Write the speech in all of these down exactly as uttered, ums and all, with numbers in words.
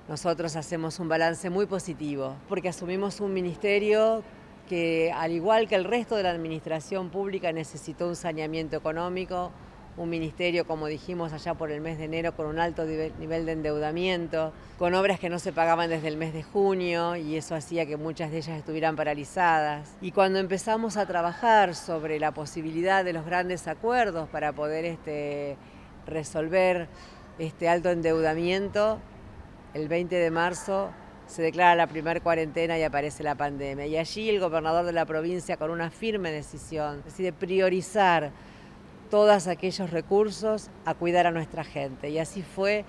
Nosotros hacemos un balance muy positivo, porque asumimos un ministerio que, al igual que el resto de la administración pública, necesitó un saneamiento económico, un ministerio, como dijimos allá por el mes de enero, con un alto nivel de endeudamiento, con obras que no se pagaban desde el mes de junio, y eso hacía que muchas de ellas estuvieran paralizadas. Y cuando empezamos a trabajar sobre la posibilidad de los grandes acuerdos para poder este, resolver este alto endeudamiento, el veinte de marzo se declara la primera cuarentena y aparece la pandemia. Y allí el gobernador de la provincia, con una firme decisión, decide priorizar todos aquellos recursos a cuidar a nuestra gente. Y así fue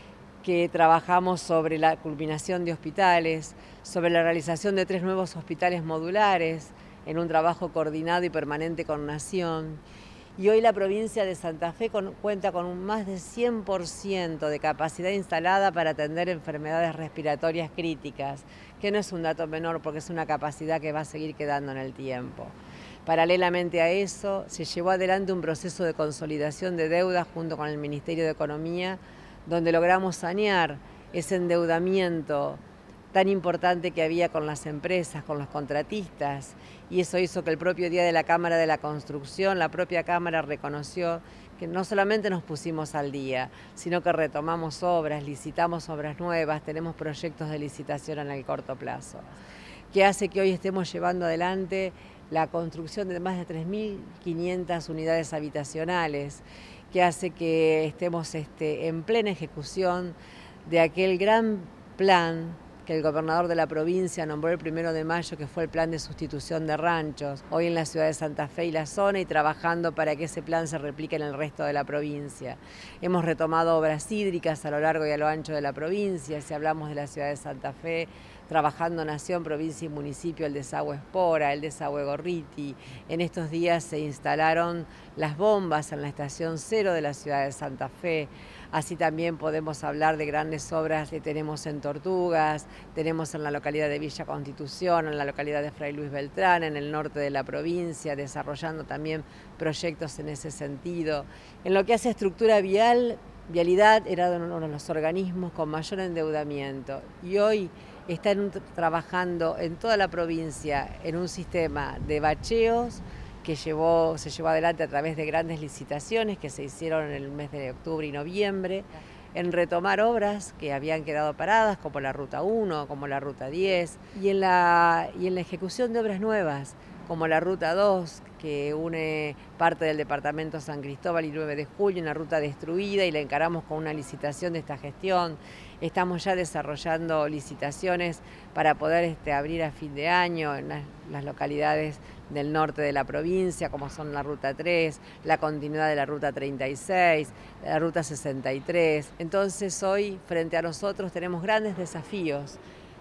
que trabajamos sobre la culminación de hospitales, sobre la realización de tres nuevos hospitales modulares, en un trabajo coordinado y permanente con Nación. Y hoy la provincia de Santa Fe con, cuenta con un más de cien por ciento de capacidad instalada para atender enfermedades respiratorias críticas, que no es un dato menor porque es una capacidad que va a seguir quedando en el tiempo. Paralelamente a eso, se llevó adelante un proceso de consolidación de deudas junto con el Ministerio de Economía, donde logramos sanear ese endeudamiento tan importante que había con las empresas, con los contratistas, y eso hizo que el propio día de la Cámara de la Construcción, la propia Cámara reconoció que no solamente nos pusimos al día, sino que retomamos obras, licitamos obras nuevas, tenemos proyectos de licitación en el corto plazo, que hace que hoy estemos llevando adelante la construcción de más de tres mil quinientas unidades habitacionales, que hace que estemos este, en plena ejecución de aquel gran plan que el gobernador de la provincia nombró el primero de mayo, que fue el plan de sustitución de ranchos, hoy en la ciudad de Santa Fe y la zona, y trabajando para que ese plan se replique en el resto de la provincia. Hemos retomado obras hídricas a lo largo y a lo ancho de la provincia. Si hablamos de la ciudad de Santa Fe, trabajando Nación, provincia y municipio, el desagüe Espora, el desagüe Gorriti. En estos días se instalaron las bombas en la estación cero de la ciudad de Santa Fe. Así también podemos hablar de grandes obras que tenemos en Tortugas, tenemos en la localidad de Villa Constitución, en la localidad de Fray Luis Beltrán, en el norte de la provincia, desarrollando también proyectos en ese sentido. En lo que hace estructura vial, Vialidad era uno de los organismos con mayor endeudamiento, y hoy están trabajando en toda la provincia en un sistema de bacheos que llevó, se llevó adelante a través de grandes licitaciones que se hicieron en el mes de octubre y noviembre, en retomar obras que habían quedado paradas, como la Ruta uno, como la Ruta diez, y en la, y en la ejecución de obras nuevas, como la Ruta dos, que une parte del departamento San Cristóbal y nueve de julio, una ruta destruida, y la encaramos con una licitación de esta gestión. Estamos ya desarrollando licitaciones para poder este, abrir a fin de año en las, las localidades del norte de la provincia, como son la Ruta tres, la continuidad de la Ruta treinta y seis, la Ruta sesenta y tres. Entonces hoy, frente a nosotros, tenemos grandes desafíos,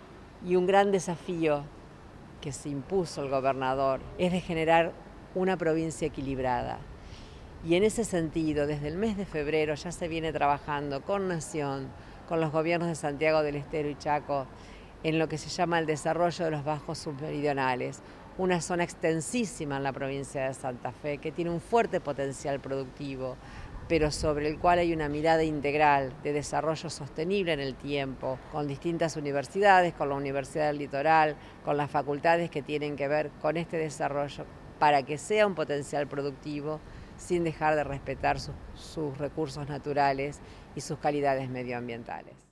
y un gran desafío que se impuso el gobernador es de generar una provincia equilibrada. Y en ese sentido, desde el mes de febrero ya se viene trabajando con Nación, con los gobiernos de Santiago del Estero y Chaco, en lo que se llama el desarrollo de los bajos submeridionales, una zona extensísima en la provincia de Santa Fe que tiene un fuerte potencial productivo, pero sobre el cual hay una mirada integral de desarrollo sostenible en el tiempo, con distintas universidades, con la Universidad del Litoral, con las facultades que tienen que ver con este desarrollo, para que sea un potencial productivo sin dejar de respetar sus, sus recursos naturales y sus calidades medioambientales.